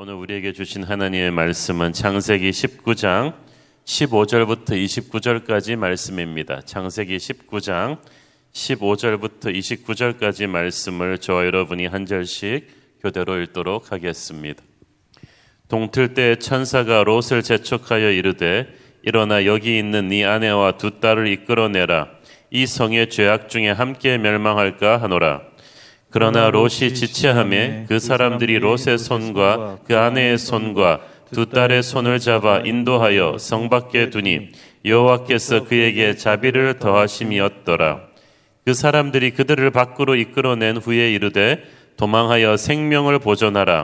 오늘 우리에게 주신 하나님의 말씀은 창세기 19장 15절부터 29절까지 말씀입니다. 창세기 19장 15절부터 29절까지 말씀을 저와 여러분이 한 절씩 교대로 읽도록 하겠습니다. 동틀 때 천사가 롯을 재촉하여 이르되 일어나 여기 있는 네 아내와 두 딸을 이끌어내라. 이 성의 죄악 중에 함께 멸망할까 하노라. 그러나 롯이 지체하매 그 사람들이 롯의 손과 그 아내의 손과 두 딸의 손을 잡아 인도하여 성 밖에 두니 여호와께서 그에게 자비를 더하심이었더라. 그 사람들이 그들을 밖으로 이끌어낸 후에 이르되 도망하여 생명을 보존하라.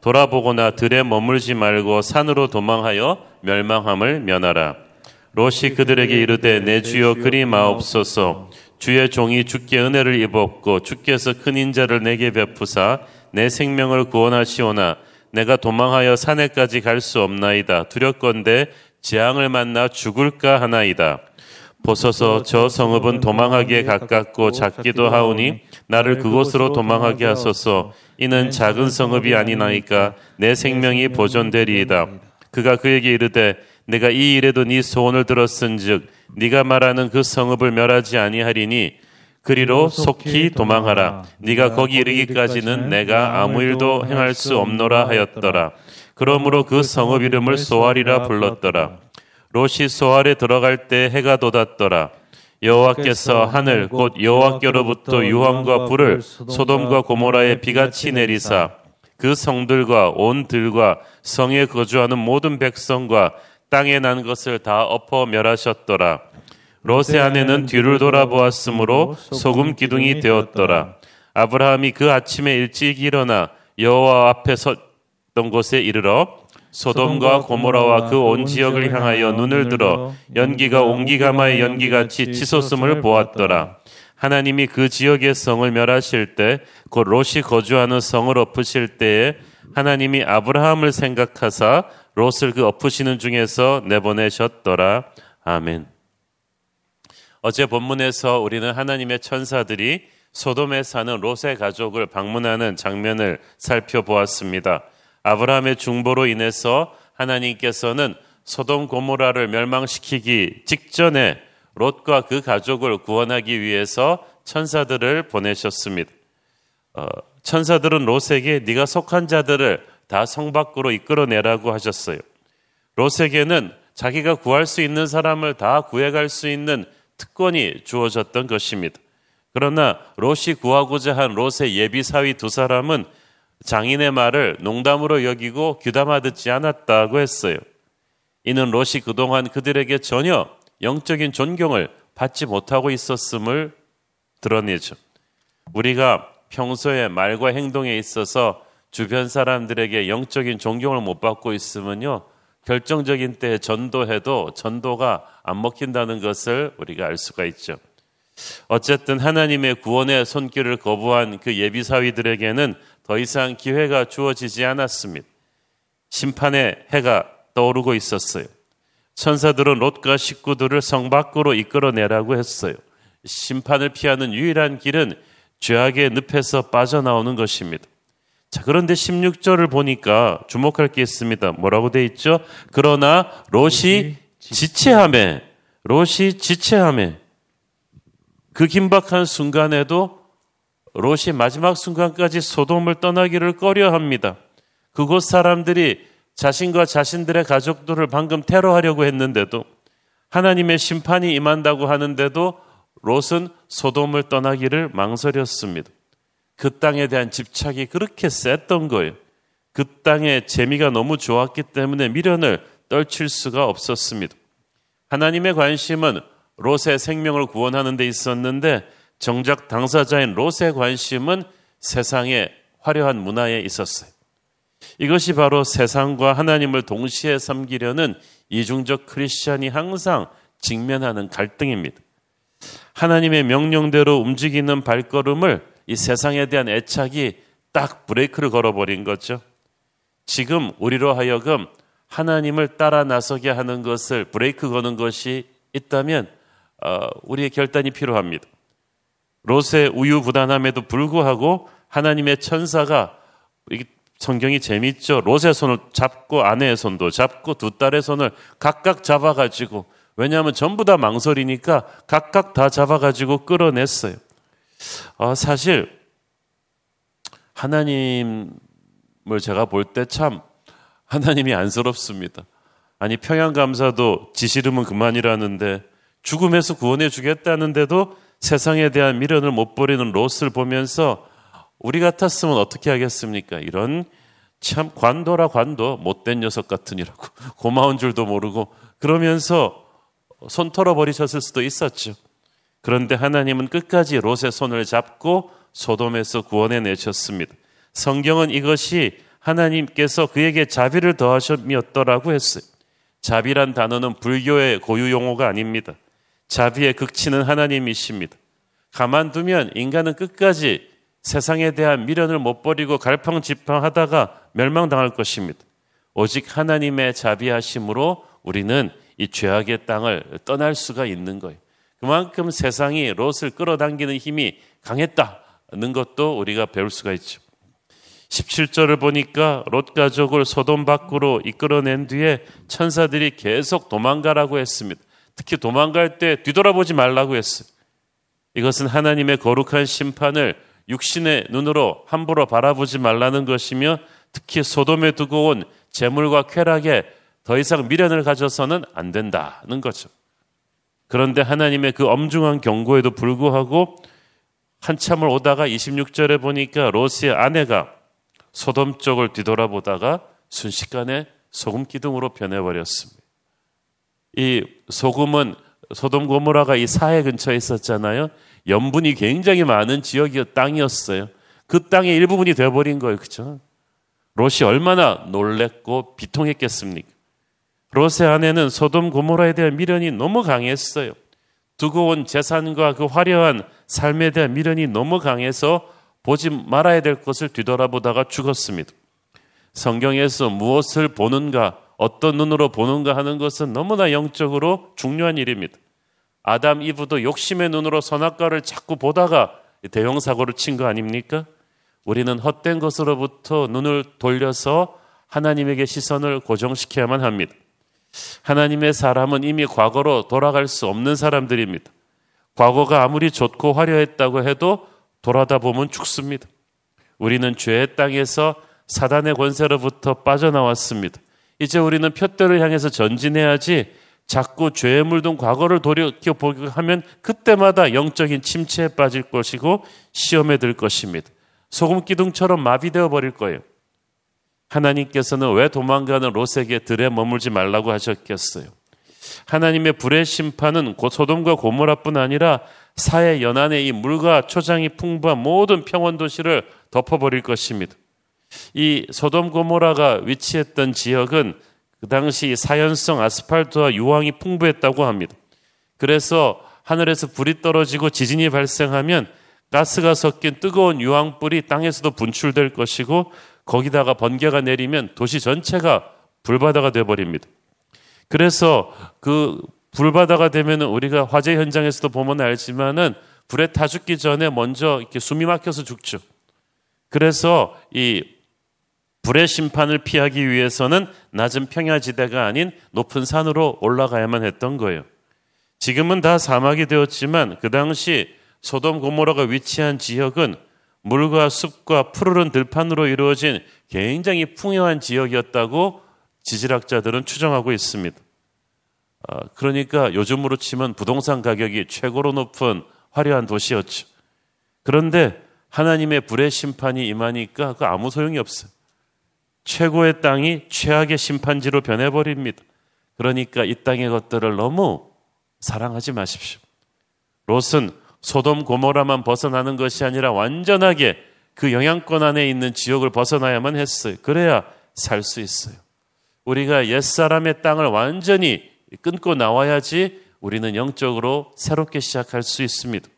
돌아보거나 들에 머물지 말고 산으로 도망하여 멸망함을 면하라. 롯이 그들에게 이르되 내 주여 그리 마옵소서. 주의 종이 주께 은혜를 입었고 주께서 큰 인자를 내게 베푸사 내 생명을 구원하시오나 내가 도망하여 산에까지 갈 수 없나이다. 두렵건대 재앙을 만나 죽을까 하나이다. 보소서 저 성읍은 도망하기에 가깝고 작기도 하오니 나를 그곳으로 도망하게 하소서. 이는 작은 성읍이 아니나이까 내 생명이 보존되리이다. 그가 그에게 이르되 내가 이 일에도 네 소원을 들었은즉 네가 말하는 그 성읍을 멸하지 아니하리니 그리로 속히 도망하라. 네가 거기 이르기까지는 내가 아무 일도 행할 수 없노라 하였더라. 그러므로 그 성읍 이름을 소알이라 불렀더라. 롯이 소알에 들어갈 때 해가 돋았더라. 여호와께서 하늘 곧 여호와께로부터 유황과 불을 소돔과 고모라에 비같이 내리사 그 성들과 온 들과 성에 거주하는 모든 백성과 땅에 난 것을 다 엎어 멸하셨더라. 롯의 아내는 뒤를 돌아보았으므로 소금 기둥이 되었더라. 아브라함이 그 아침에 일찍 일어나 여호와 앞에 섰던 곳에 이르러 소돔과 고모라와 그 온 지역을 향하여 눈을 들어 연기가 옹기가마의 연기같이 치솟음을 보았더라. 하나님이 그 지역의 성을 멸하실 때 곧 롯이 거주하는 성을 엎으실 때에 하나님이 아브라함을 생각하사 롯을 그 엎으시는 중에서 내보내셨더라. 아멘. 어제 본문에서 우리는 하나님의 천사들이 소돔에 사는 롯의 가족을 방문하는 장면을 살펴보았습니다. 아브라함의 중보로 인해서 하나님께서는 소돔 고모라를 멸망시키기 직전에 롯과 그 가족을 구원하기 위해서 천사들을 보내셨습니다. 천사들은 롯에게 네가 속한 자들을 다 성 밖으로 이끌어내라고 하셨어요. 롯에게는 자기가 구할 수 있는 사람을 다 구해갈 수 있는 특권이 주어졌던 것입니다. 그러나 롯이 구하고자 한 롯의 예비사위 두 사람은 장인의 말을 농담으로 여기고 귀담아 듣지 않았다고 했어요. 이는 롯이 그동안 그들에게 전혀 영적인 존경을 받지 못하고 있었음을 드러내죠. 우리가 평소에 말과 행동에 있어서 주변 사람들에게 영적인 존경을 못 받고 있으면요, 결정적인 때에 전도해도 전도가 안 먹힌다는 것을 우리가 알 수가 있죠. 어쨌든 하나님의 구원의 손길을 거부한 그 예비사위들에게는 더 이상 기회가 주어지지 않았습니다. 심판의 해가 떠오르고 있었어요. 천사들은 롯과 식구들을 성 밖으로 이끌어내라고 했어요. 심판을 피하는 유일한 길은 죄악의 늪에서 빠져나오는 것입니다. 자, 그런데 16절을 보니까 주목할 게 있습니다. 뭐라고 돼 있죠? 그러나 롯이 지체하매 그 긴박한 순간에도 롯이 마지막 순간까지 소돔을 떠나기를 꺼려합니다. 그곳 사람들이 자신과 자신들의 가족들을 방금 테러하려고 했는데도, 하나님의 심판이 임한다고 하는데도 롯은 소돔을 떠나기를 망설였습니다. 그 땅에 대한 집착이 그렇게 셌던 거예요. 그 땅의 재미가 너무 좋았기 때문에 미련을 떨칠 수가 없었습니다. 하나님의 관심은 롯의 생명을 구원하는 데 있었는데 정작 당사자인 롯의 관심은 세상의 화려한 문화에 있었어요. 이것이 바로 세상과 하나님을 동시에 섬기려는 이중적 크리스찬이 항상 직면하는 갈등입니다. 하나님의 명령대로 움직이는 발걸음을 이 세상에 대한 애착이 딱 브레이크를 걸어버린 거죠. 지금 우리로 하여금 하나님을 따라 나서게 하는 것을 브레이크 거는 것이 있다면 우리의 결단이 필요합니다. 롯의 우유부단함에도 불구하고 하나님의 천사가 성경이 재밌죠. 롯의 손을 잡고 아내의 손도 잡고 두 딸의 손을 각각 잡아가지고, 왜냐하면 전부 다 망설이니까 각각 다 잡아가지고 끌어냈어요. 사실 하나님을 제가 볼 때 참 하나님이 안쓰럽습니다. 아니, 평양감사도 지 싫으면 그만이라는데, 죽음에서 구원해 주겠다는데도 세상에 대한 미련을 못 버리는 롯을 보면서 우리 같았으면 어떻게 하겠습니까? 이런 참 관도라 관도, 못된 녀석 같으니라고 고마운 줄도 모르고 그러면서 손 털어버리셨을 수도 있었죠. 그런데 하나님은 끝까지 롯의 손을 잡고 소돔에서 구원해 내셨습니다. 성경은 이것이 하나님께서 그에게 자비를 더하셨더라고 했어요. 자비란 단어는 불교의 고유 용어가 아닙니다. 자비의 극치는 하나님이십니다. 가만두면 인간은 끝까지 세상에 대한 미련을 못 버리고 갈팡질팡하다가 멸망당할 것입니다. 오직 하나님의 자비하심으로 우리는 이 죄악의 땅을 떠날 수가 있는 거예요. 그만큼 세상이 롯을 끌어당기는 힘이 강했다는 것도 우리가 배울 수가 있죠. 17절을 보니까 롯 가족을 소돔 밖으로 이끌어낸 뒤에 천사들이 계속 도망가라고 했습니다. 특히 도망갈 때 뒤돌아보지 말라고 했어요. 이것은 하나님의 거룩한 심판을 육신의 눈으로 함부로 바라보지 말라는 것이며, 특히 소돔에 두고 온 재물과 쾌락에 더 이상 미련을 가져서는 안 된다는 거죠. 그런데 하나님의 그 엄중한 경고에도 불구하고 한참을 오다가 26절에 보니까 롯의 아내가 소돔 쪽을 뒤돌아보다가 순식간에 소금 기둥으로 변해버렸습니다. 이 소금은 소돔 고모라가 이 사해 근처에 있었잖아요. 염분이 굉장히 많은 땅이었어요. 그 땅의 일부분이 되어버린 거예요. 그렇죠? 롯이 얼마나 놀랬고 비통했겠습니까? 롯의 아내는 소돔 고모라에 대한 미련이 너무 강했어요. 두고 온 재산과 그 화려한 삶에 대한 미련이 너무 강해서 보지 말아야 될 것을 뒤돌아보다가 죽었습니다. 성경에서 무엇을 보는가, 어떤 눈으로 보는가 하는 것은 너무나 영적으로 중요한 일입니다. 아담, 이브도 욕심의 눈으로 선악과를 자꾸 보다가 대형 사고를 친 거 아닙니까? 우리는 헛된 것으로부터 눈을 돌려서 하나님에게 시선을 고정시켜야만 합니다. 하나님의 사람은 이미 과거로 돌아갈 수 없는 사람들입니다. 과거가 아무리 좋고 화려했다고 해도 돌아다 보면 죽습니다. 우리는 죄의 땅에서 사단의 권세로부터 빠져나왔습니다. 이제 우리는 푯대를 향해서 전진해야지 자꾸 죄에 물든 과거를 돌이켜보기로 하면 그때마다 영적인 침체에 빠질 것이고 시험에 들 것입니다. 소금 기둥처럼 마비되어 버릴 거예요. 하나님께서는 왜 도망가는 롯에게 들에 머물지 말라고 하셨겠어요? 하나님의 불의 심판은 곧 소돔과 고모라뿐 아니라 사해 연안의 이 물과 초장이 풍부한 모든 평원 도시를 덮어버릴 것입니다. 이 소돔 고모라가 위치했던 지역은 그 당시 사연성 아스팔트와 유황이 풍부했다고 합니다. 그래서 하늘에서 불이 떨어지고 지진이 발생하면 가스가 섞인 뜨거운 유황불이 땅에서도 분출될 것이고, 거기다가 번개가 내리면 도시 전체가 불바다가 되어버립니다. 그래서 그 불바다가 되면 우리가 화재 현장에서도 보면 알지만은 불에 타 죽기 전에 먼저 이렇게 숨이 막혀서 죽죠. 그래서 이 불의 심판을 피하기 위해서는 낮은 평야지대가 아닌 높은 산으로 올라가야만 했던 거예요. 지금은 다 사막이 되었지만 그 당시 소돔 고모라가 위치한 지역은 물과 숲과 푸르른 들판으로 이루어진 굉장히 풍요한 지역이었다고 지질학자들은 추정하고 있습니다. 그러니까 요즘으로 치면 부동산 가격이 최고로 높은 화려한 도시였죠. 그런데 하나님의 불의 심판이 임하니까 그 아무 소용이 없어요. 최고의 땅이 최악의 심판지로 변해버립니다. 그러니까 이 땅의 것들을 너무 사랑하지 마십시오. 롯은 소돔 고모라만 벗어나는 것이 아니라 완전하게 그 영향권 안에 있는 지역을 벗어나야만 했어요. 그래야 살 수 있어요. 우리가 옛사람의 땅을 완전히 끊고 나와야지 우리는 영적으로 새롭게 시작할 수 있습니다.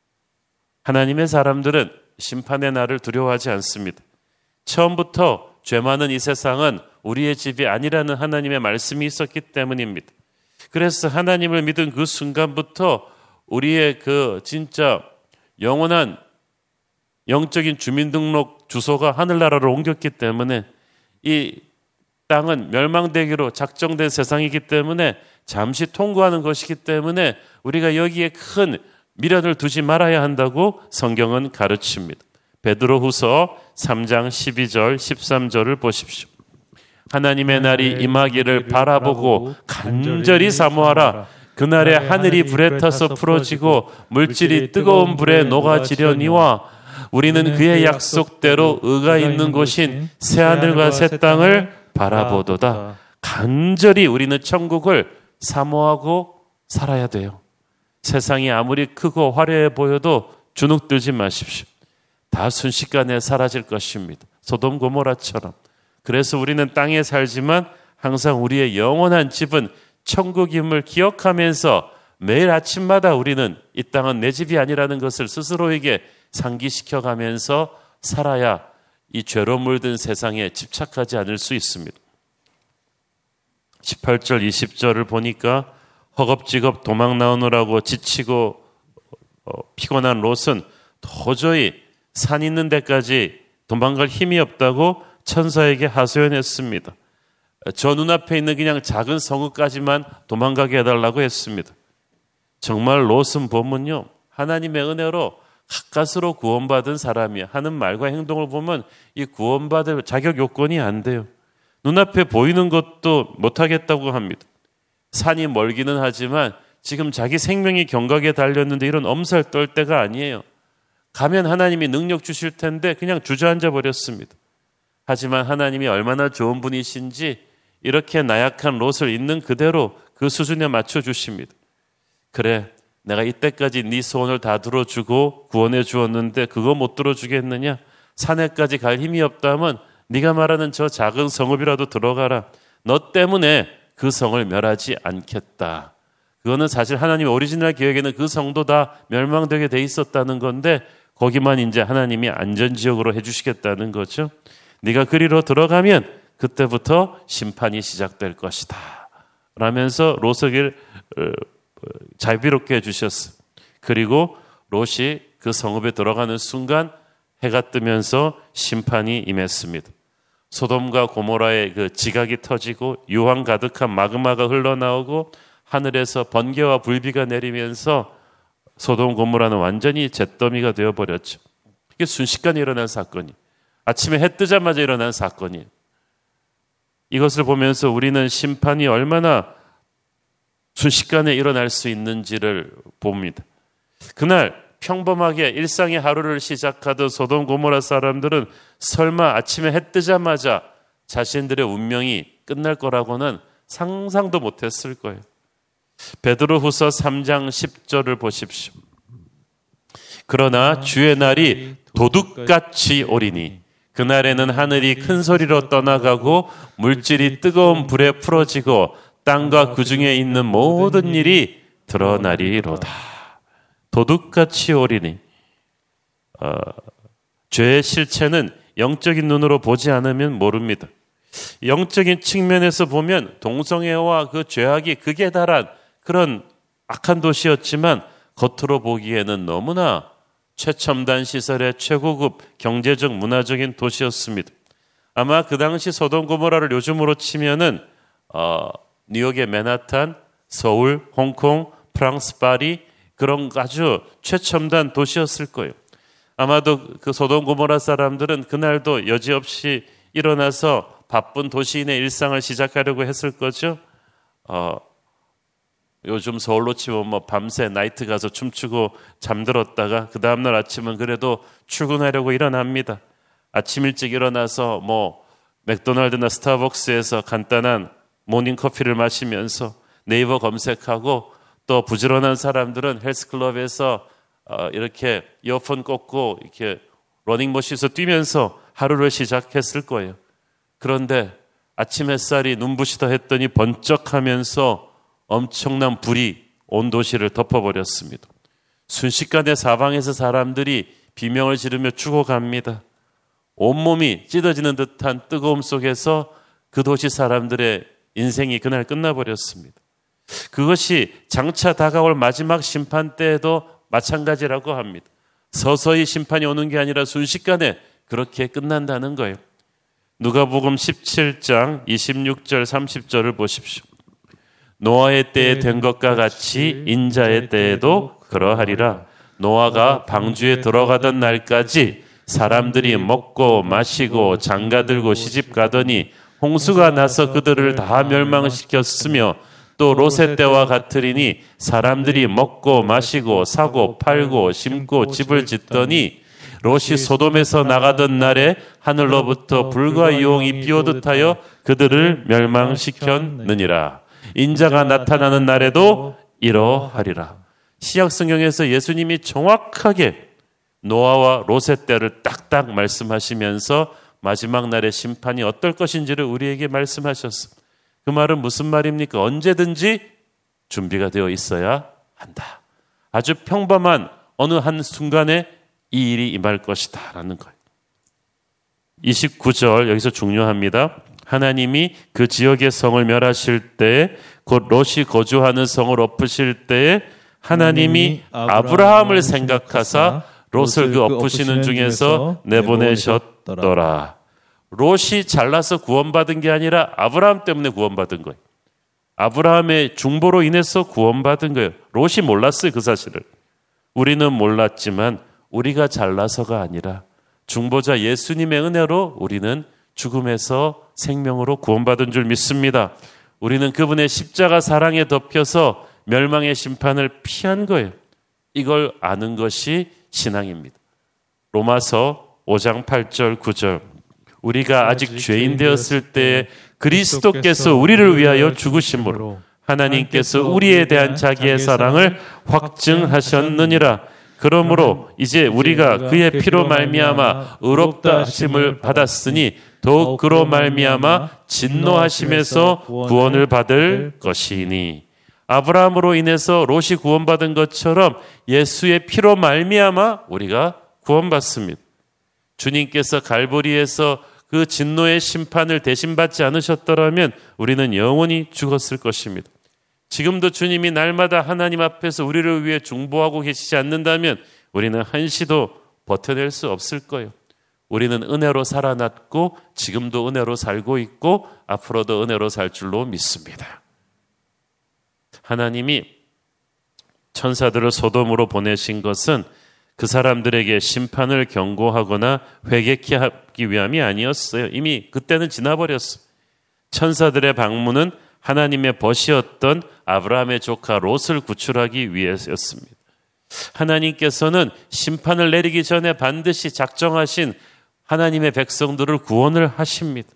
하나님의 사람들은 심판의 날을 두려워하지 않습니다. 처음부터 죄 많은 이 세상은 우리의 집이 아니라는 하나님의 말씀이 있었기 때문입니다. 그래서 하나님을 믿은 그 순간부터 우리의 그 진짜 영원한 영적인 주민등록 주소가 하늘나라로 옮겼기 때문에 이 땅은 멸망되기로 작정된 세상이기 때문에 잠시 통과하는 것이기 때문에 우리가 여기에 큰 미련을 두지 말아야 한다고 성경은 가르칩니다. 베드로후서 3장 12절 13절을 보십시오. 하나님의 날이 임하기를 바라보고 간절히 사모하라. 그날에 하늘이 불에 타서 풀어지고 물질이 뜨거운 불에 녹아지려니와 우리는 그의 약속대로 의가 있는 곳인 새하늘과 새 땅을 바라보도다. 간절히 우리는 천국을 사모하고 살아야 돼요. 세상이 아무리 크고 화려해 보여도 주눅들지 마십시오. 다 순식간에 사라질 것입니다. 소돔 고모라처럼. 그래서 우리는 땅에 살지만 항상 우리의 영원한 집은 천국임을 기억하면서 매일 아침마다 우리는 이 땅은 내 집이 아니라는 것을 스스로에게 상기시켜가면서 살아야 이 죄로 물든 세상에 집착하지 않을 수 있습니다. 18절 20절을 보니까 허겁지겁 도망 나오느라고 지치고 피곤한 롯은 도저히 산 있는 데까지 도망갈 힘이 없다고 천사에게 하소연했습니다. 저 눈앞에 있는 그냥 작은 성읍까지만 도망가게 해달라고 했습니다. 정말 롯은 보면요, 하나님의 은혜로 가까스로 구원받은 사람이 하는 말과 행동을 보면 이 구원받을 자격 요건이 안 돼요. 눈앞에 보이는 것도 못하겠다고 합니다. 산이 멀기는 하지만 지금 자기 생명이 경각에 달렸는데 이런 엄살 떨 때가 아니에요. 가면 하나님이 능력 주실 텐데 그냥 주저앉아 버렸습니다. 하지만 하나님이 얼마나 좋은 분이신지 이렇게 나약한 롯을 있는 그대로 그 수준에 맞춰주십니다. 그래, 내가 이때까지 네 소원을 다 들어주고 구원해 주었는데 그거 못 들어주겠느냐? 산에까지 갈 힘이 없다면 네가 말하는 저 작은 성읍이라도 들어가라. 너 때문에 그 성을 멸하지 않겠다. 그거는 사실 하나님의 오리지널 계획에는 그 성도 다 멸망되게 돼 있었다는 건데 거기만 이제 하나님이 안전지역으로 해주시겠다는 거죠. 네가 그리로 들어가면 그때부터 심판이 시작될 것이다 라면서 롯에게 자비롭게 해주셨어요. 그리고 롯이 그 성읍에 들어가는 순간 해가 뜨면서 심판이 임했습니다. 소돔과 고모라의 그 지각이 터지고 유황 가득한 마그마가 흘러나오고 하늘에서 번개와 불비가 내리면서 소돔 고모라는 완전히 잿더미가 되어버렸죠. 이게 순식간에 일어난 사건이, 아침에 해 뜨자마자 일어난 사건이에요. 이것을 보면서 우리는 심판이 얼마나 순식간에 일어날 수 있는지를 봅니다. 그날 평범하게 일상의 하루를 시작하던 소돔 고모라 사람들은 설마 아침에 해 뜨자마자 자신들의 운명이 끝날 거라고는 상상도 못했을 거예요. 베드로후서 3장 10절을 보십시오. 그러나 주의 날이 도둑같이 오리니 그날에는 하늘이 큰 소리로 떠나가고 물질이 뜨거운 불에 풀어지고 땅과 그 중에 있는 모든 일이 드러나리로다. 도둑같이 오리니 죄의 실체는 영적인 눈으로 보지 않으면 모릅니다. 영적인 측면에서 보면 동성애와 그 죄악이 극에 달한 그런 악한 도시였지만 겉으로 보기에는 너무나 최첨단 시설의 최고급 경제적 문화적인 도시였습니다. 아마 그 당시 소돔 고모라를 요즘으로 치면은 뉴욕의 맨하탄, 서울, 홍콩, 프랑스 파리 그런 아주 최첨단 도시였을 거예요. 아마도 그 소돔 고모라 사람들은 그날도 여지없이 일어나서 바쁜 도시인의 일상을 시작하려고 했을 거죠. 요즘 서울로 치면 뭐 밤새 나이트 가서 춤추고 잠들었다가 그 다음날 아침은 그래도 출근하려고 일어납니다. 아침 일찍 일어나서 뭐 맥도날드나 스타벅스에서 간단한 모닝 커피를 마시면서 네이버 검색하고 또 부지런한 사람들은 헬스클럽에서 이렇게 이어폰 꽂고 이렇게 러닝머신에서 뛰면서 하루를 시작했을 거예요. 그런데 아침 햇살이 눈부시다 했더니 번쩍하면서 엄청난 불이 온 도시를 덮어버렸습니다. 순식간에 사방에서 사람들이 비명을 지르며 죽어갑니다. 온몸이 찢어지는 듯한 뜨거움 속에서 그 도시 사람들의 인생이 그날 끝나버렸습니다. 그것이 장차 다가올 마지막 심판 때에도 마찬가지라고 합니다. 서서히 심판이 오는 게 아니라 순식간에 그렇게 끝난다는 거예요. 누가복음 17장 26절 30절을 보십시오. 노아의 때에 된 것과 같이 인자의 때에도 그러하리라. 노아가 방주에 들어가던 날까지 사람들이 먹고 마시고 장가들고 시집가더니 홍수가 나서 그들을 다 멸망시켰으며 또 롯의 때와 같으리니 사람들이 먹고 마시고 사고 팔고 심고 집을 짓더니 롯이 소돔에서 나가던 날에 하늘로부터 불과 유홍이 비오듯 하여 그들을 멸망시켰느니라. 인자가 나타나는 날에도 이러하리라. 신약성경에서 예수님이 정확하게 노아와 롯의 때를 딱딱 말씀하시면서 마지막 날의 심판이 어떨 것인지를 우리에게 말씀하셨습니다. 그 말은 무슨 말입니까? 언제든지 준비가 되어 있어야 한다. 아주 평범한 어느 한 순간에 이 일이 임할 것이다 라는 거예요. 29절 여기서 중요합니다. 하나님이 그 지역의 성을 멸하실 때에 곧 롯이 거주하는 성을 엎으실 때에 하나님이 아브라함을 생각하사 롯을 그 엎으시는 중에서 내보내셨더라. 롯이 잘나서 구원받은 게 아니라 아브라함 때문에 구원받은 거예요. 아브라함의 중보로 인해서 구원받은 거예요. 롯이 몰랐어요, 그 사실을. 우리는 몰랐지만 우리가 잘나서가 아니라 중보자 예수님의 은혜로 우리는 죽음에서 생명으로 구원받은 줄 믿습니다. 우리는 그분의 십자가 사랑에 덮여서 멸망의 심판을 피한 거예요. 이걸 아는 것이 신앙입니다. 로마서 5장 8절 9절 우리가 아직 죄인 되었을 때 그리스도께서 우리를 위하여 죽으심으로 하나님께서 우리에 대한 자기의 사랑을 확증하셨느니라. 그러므로 이제 우리가 그의 피로 말미암아 의롭다 하심을 받았으니 더욱 그로 말미암아 진노하심에서 구원을 받을 것이니. 아브라함으로 인해서 롯이 구원받은 것처럼 예수의 피로 말미암아 우리가 구원받습니다. 주님께서 갈보리에서 그 진노의 심판을 대신받지 않으셨더라면 우리는 영원히 죽었을 것입니다. 지금도 주님이 날마다 하나님 앞에서 우리를 위해 중보하고 계시지 않는다면 우리는 한시도 버텨낼 수 없을 거예요. 우리는 은혜로 살아났고 지금도 은혜로 살고 있고 앞으로도 은혜로 살 줄로 믿습니다. 하나님이 천사들을 소돔으로 보내신 것은 그 사람들에게 심판을 경고하거나 회개케 하기 위함이 아니었어요. 이미 그때는 지나버렸어요. 천사들의 방문은 하나님의 벗이었던 아브라함의 조카 롯을 구출하기 위해서였습니다. 하나님께서는 심판을 내리기 전에 반드시 작정하신 하나님의 백성들을 구원을 하십니다.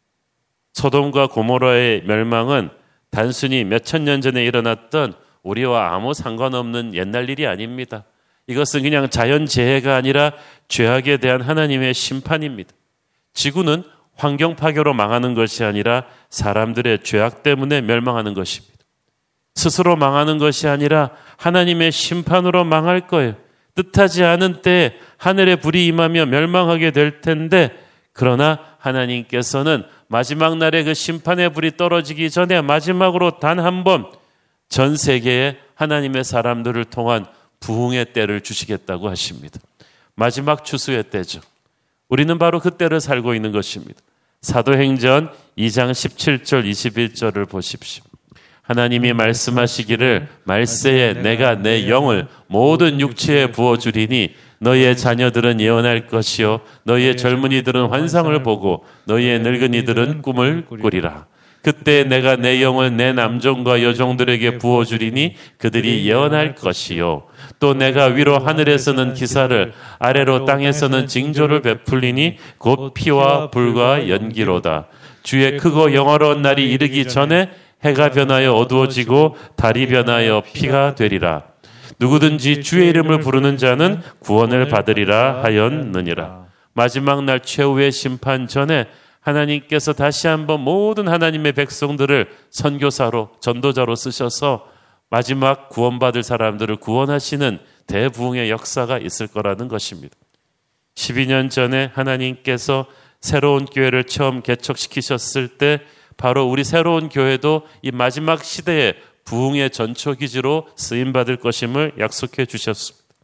소돔과 고모라의 멸망은 단순히 몇천 년 전에 일어났던 우리와 아무 상관없는 옛날 일이 아닙니다. 이것은 그냥 자연재해가 아니라 죄악에 대한 하나님의 심판입니다. 지구는 환경 파괴로 망하는 것이 아니라 사람들의 죄악 때문에 멸망하는 것입니다. 스스로 망하는 것이 아니라 하나님의 심판으로 망할 거예요. 뜻하지 않은 때에 하늘의 불이 임하며 멸망하게 될 텐데 그러나 하나님께서는 마지막 날에 그 심판의 불이 떨어지기 전에 마지막으로 단 한 번 전 세계에 하나님의 사람들을 통한 부흥의 때를 주시겠다고 하십니다. 마지막 추수의 때죠. 우리는 바로 그 때를 살고 있는 것입니다. 사도행전 2장 17절 21절을 보십시오. 하나님이 말씀하시기를 말세에 내가 내 영을 모든 육체에 부어주리니 너희의 자녀들은 예언할 것이요 너희의 젊은이들은 환상을 보고 너희의 늙은이들은 꿈을 꾸리라. 그때 내가 내 영을 내 남종과 여종들에게 부어주리니 그들이 예언할 것이요 또 내가 위로 하늘에서는 기사를 아래로 땅에서는 징조를 베풀리니 곧 피와 불과 연기로다. 주의 크고 영화로운 날이 이르기 전에 해가 변하여 어두워지고 달이 변하여 피가 되리라. 누구든지 주의 이름을 부르는 자는 구원을 받으리라 하였느니라. 마지막 날 최후의 심판 전에 하나님께서 다시 한번 모든 하나님의 백성들을 선교사로 전도자로 쓰셔서 마지막 구원받을 사람들을 구원하시는 대부흥의 역사가 있을 거라는 것입니다. 12년 전에 하나님께서 새로운 교회를 처음 개척시키셨을 때 바로 우리 새로운 교회도 이 마지막 시대에 부흥의 전초기지로 쓰임받을 것임을 약속해 주셨습니다.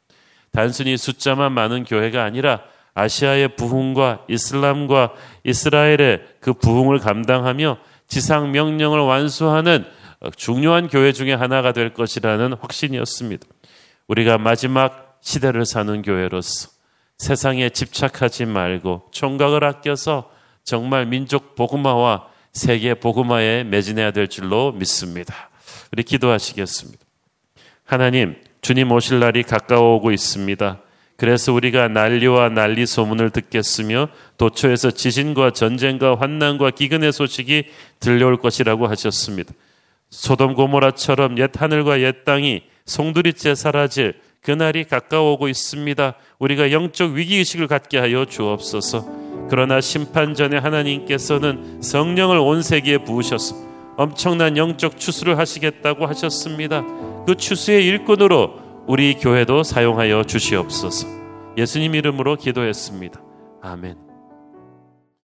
단순히 숫자만 많은 교회가 아니라 아시아의 부흥과 이슬람과 이스라엘의 그 부흥을 감당하며 지상 명령을 완수하는 중요한 교회 중에 하나가 될 것이라는 확신이었습니다. 우리가 마지막 시대를 사는 교회로서 세상에 집착하지 말고 총각을 아껴서 정말 민족 복음화와 세계 복음화에 매진해야 될 줄로 믿습니다. 우리 기도하시겠습니다. 하나님, 주님 오실 날이 가까워오고 있습니다. 그래서 우리가 난리와 난리 소문을 듣겠으며 도처에서 지진과 전쟁과 환난과 기근의 소식이 들려올 것이라고 하셨습니다. 소돔 고모라처럼 옛 하늘과 옛 땅이 송두리째 사라질 그날이 가까워오고 있습니다. 우리가 영적 위기의식을 갖게 하여 주옵소서. 그러나 심판 전에 하나님께서는 성령을 온 세계에 부으셔서 엄청난 영적 추수를 하시겠다고 하셨습니다. 그 추수의 일꾼으로 우리 교회도 사용하여 주시옵소서. 예수님 이름으로 기도했습니다. 아멘.